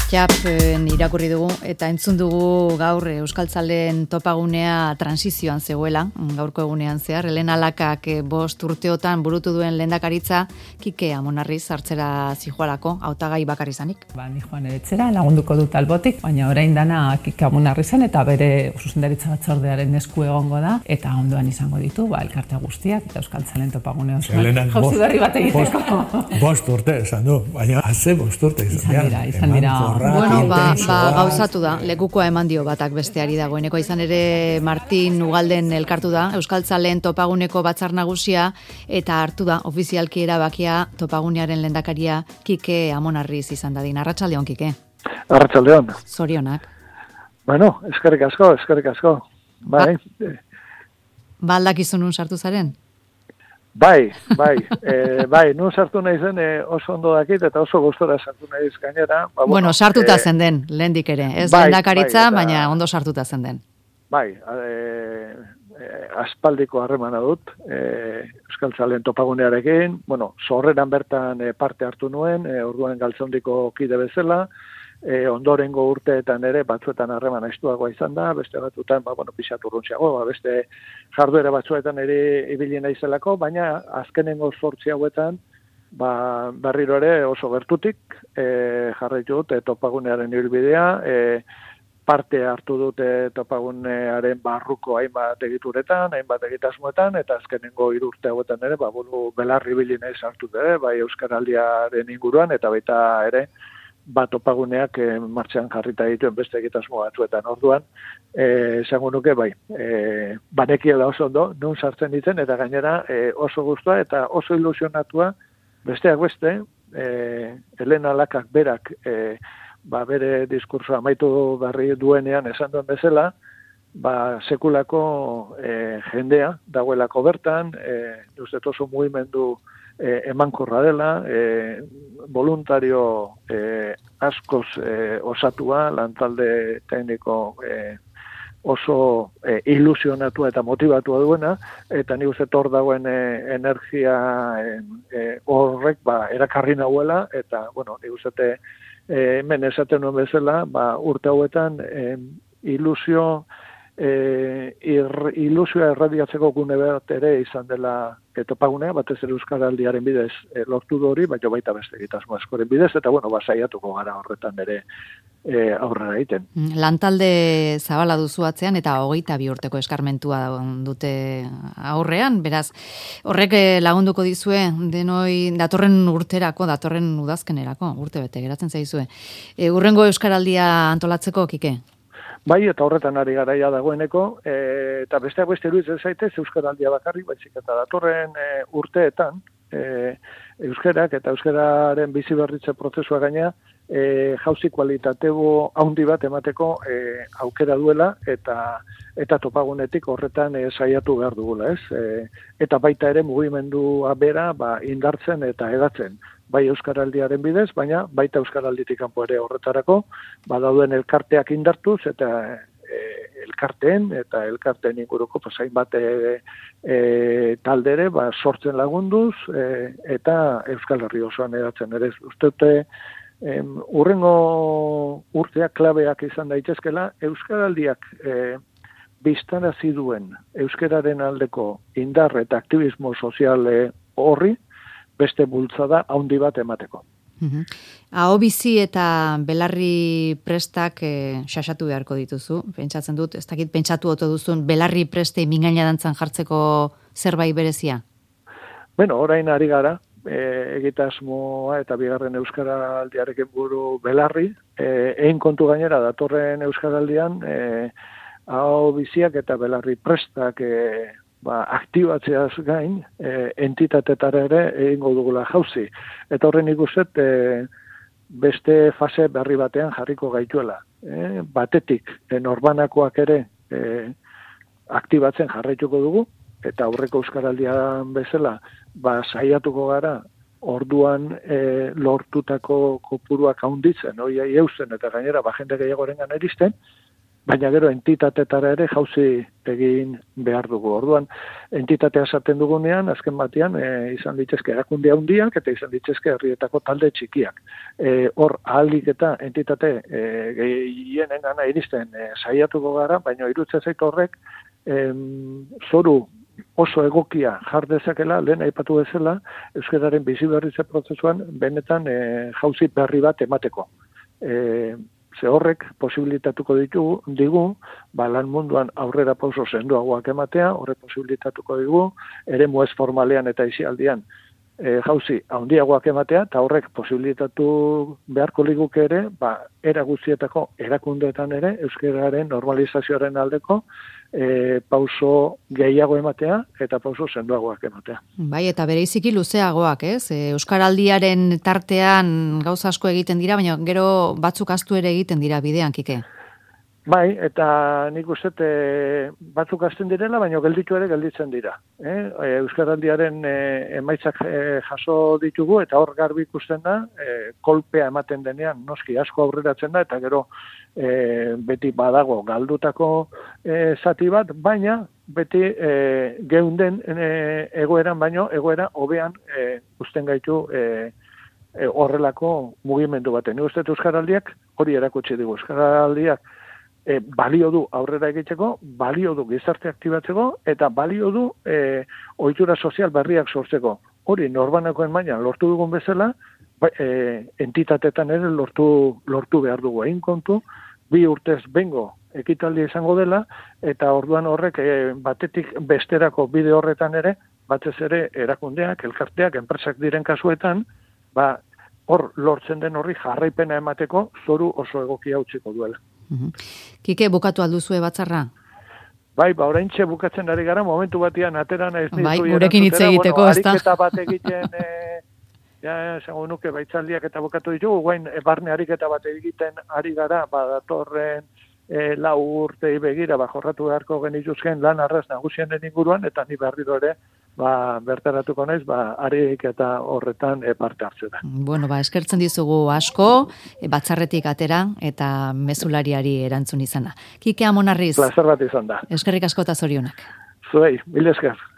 Irakurri dugu eta entzun dugu gaur Euskaltzaleen topagunea transizioan zegoela, gaurko egunean zehar. Elena Lakak 5 urteotan burutu duen lehendakaritza Kike Amonarriz hartzera zijoalako, hautagai bakar izanik. Ni joan eretzera lagunduko dut albotik, baina orain dana Kike Amonarrizan eta bere zuzendaritza batzordearen esku egongo da, eta ondoan izango ditu elkarte guztiak eta Euskaltzaleen topagune osoan. Jauzi berri bat egiteko. 5 urte esan du, baina haze 5 urte izan dira. Bueno, gauzatu da, lekukoa eman dio batak besteari dagoeneko. Izan ere Martin Ugalden elkartu da, Euskaltzaleen topaguneko batzar nagusia, eta hartu da ofizialki erabakia topagunearen lehendakaria Kike Amonarriz izan dadin. Arratsaldeon, Kike. Arratsaldeon. Zorionak. Bueno, eskerrik asko. Bai. Aldakizun nun sartu zaren? Bai, nun sartu nahi zen oso ondo dakit eta oso gustora sartu nahi gainera. Bueno, sartuta zen den, lehendik ere. Ez lehendakaritza, baina ondo sartuta zen den. Bai, aspaldiko harremana dut, Euskaltzaleen topagunearekin. Bueno, sorreran bertan parte hartu nuen, orduan galtzondiko kide bezala. Ondorengo urteetan ere batzuetan harreman estuagoa izan da, beste batzuetan, pixatu urruntziago, beste jarduera batzuetan ere ibili naizelako, baina azkenengo 8 hauetan, berriro ere oso gertutik jarraitu dut topagunearen ibilbidea, parte hartu dute topagunearen barruko hainbat egituretan, hainbat egitasmoetan, eta azkenengo 3 urte hauetan ere, belarri ibili naiz hartu ere, bai Euskaraldiaren inguruan, eta baita ere, topaguneak martxan jarrita dituen beste egitasmo batzuetan. Orduan, esango nuke banekiela oso ondo, nun sartzen ditzen, eta gainera oso gustua eta oso ilusionatua, besteak beste, Elena Lakak berak, bere diskursoa amaitu berri duenean esan duen bezala, sekulako jendea dagoelako bertan, uste oso mugimendu emankorra dela, voluntario askoz osatua, lantalde tekniko oso ilusionatua eta motivatua duena, eta nik uste hor dagoen energia horrek erakarri nahuela, eta nik uste hemen esaten nuen bezala, urte hauetan ilusioa erradiatzeko gune bat ere izan dela topagunea, batez ere Euskaraldiaren bidez lortu du hori, baina baita beste egitasmo askoren bidez, eta saiatuko gara horretan ere aurrera egiten. Lantalde zabala duzu atzean eta 22 urteko eskarmentua dute aurrean, beraz, horrek lagunduko dizue denoi datorren urterako, datorren udazkenerako, urte bete geratzen zaizue. Hurrengo Euskaraldia antolatzeko, Kike? Bai, eta horretan ari garaia dagoeneko, eta besteak beste iruditzen zaitez Euskaraldia bakarrik, baizik eta datorren urteetan, euskarak eta euskararen bizi berritze prozesua gaina, jauzi kualitatebo handi bat emateko aukera duela, eta topagunetik horretan saiatu behar dugula, ez? Eta baita ere mugimendua bera indartzen eta hedatzen. Bai Euskaraldiaren bidez, baina baita Euskaralditik kanpo ere horretarako, dauden elkarteak indartuz, eta elkarteen inguruko hainbat taldere sortzen lagunduz, eta Euskal Herri osoan edatzen ere. Uste dute, hurrengo urteak klabeak izan daitezkela, Euskaraldiak biztarazi duen euskararen aldeko indar eta aktivismo sozial horri, beste bultzada handi bat emateko. Aho bizi eta belarri prestak xaxatu beharko dituzu. Pentsatzen dut, ez dakit pentsatu oto duzun, belarri preste mingaina dantzan jartzeko zerbait berezia? Orain ari gara, egitasmoa eta bigarren Euskaraldiarekin buru belarri, egin kontu gainera datorren Euskaraldian, aho biziak eta belarri prestak aktibatzeaz gain, entitatetara ere egingo dugula jauzi. Eta horren ikuset, beste fase berri batean jarriko gaituela. Batetik, norbanakoak ere aktibatzen jarraituko dugu, eta aurreko Euskaraldian bezala, saiatuko gara, orduan lortutako kopuruak handitzen, eusen, eta gainera, jende gehiagorengan eristen, baina gero entitatetara ere jauzi egin behar dugu. Orduan, entitatea esaten dugunean, azken batean, izan ditzezke erakunde handiak eta izan ditzezke herrietako talde txikiak. Hor, ahalik eta entitate gehienen gana iristen saiatuko gara, baina iruditzen zait horrek zoru oso egokia jar dezakela, lehen aipatu bezala, euskararen biziberritze prozesuan benetan jauzi berri bat emateko. Ze horrek posibilitatuko digu, lan munduan aurrera pauso sendoagoak ematea, horrek posibilitatuko digu, eremu ez formalean eta isialdian jauzi handiagoak ematea, eta horrek posibilitatu beharko liguke ere, era guztietako erakundeetan ere, euskararen normalizazioaren aldeko, pauso gehiago ematea eta pauso sendoagoak ematea. Bai, eta bereiziki luzeagoak, ez? Euskaraldiaren tartean gauza asko egiten dira, baina gero batzuk ahaztu ere egiten dira bidean, Kike. Bai, eta nik uste batzuk hasten direla, baina gelditzen dira. Euskaraldiaren emaitzak jaso ditugu, eta hor garbi ikusten da, kolpea ematen denean, noski asko aurreratzen da, eta gero beti badago galdutako zati bat, baina beti geunden egoeran baino, egoera hobean usten gaitu horrelako mugimendu baten. Nik uste euskaraldiak hori erakutsi digu. Euskaraldiak balio du aurrera egiteko, balio du gizarte aktibatzeko, eta balio du ohitura sozial berriak sortzeko. Hori norbanakoen mailan lortu dugun bezala, entitatetan ere lortu behar dugu. Egin kontu, 2 urtez bengo ekitaldi izango dela, eta orduan horrek batetik besterako bide horretan ere, batez ere erakundeak, elkarteak, enpresak diren kasuetan, hor lortzen den horri jarraipena emateko zoru oso egokia utziko duela. Kike, bukatu alduzue batzarra? Bai, oraintxe bukatzen ari gara, momentu batean ateran ez nizu. Bai, gurekin hitz egiteko, ez da? Ariketa bat egiten, esango nuke baitzaldiak eta bukatu ditugu, guain barne ariketa bat egiten ari gara, datorren 4 urtei begira, jorratu beharko genituzken lan arraz nagusienen inguruan, eta ni berriro ere, bertaratuko naiz, ariketa horretan parte hartzea. Bueno, eskertzen dizugu asko, batzarretik atera, eta mezulariari erantzun izana. Kike Amonarriz. Plazer bat izan da. Eskerrik asko eta zorionak. Zuei, mil esker.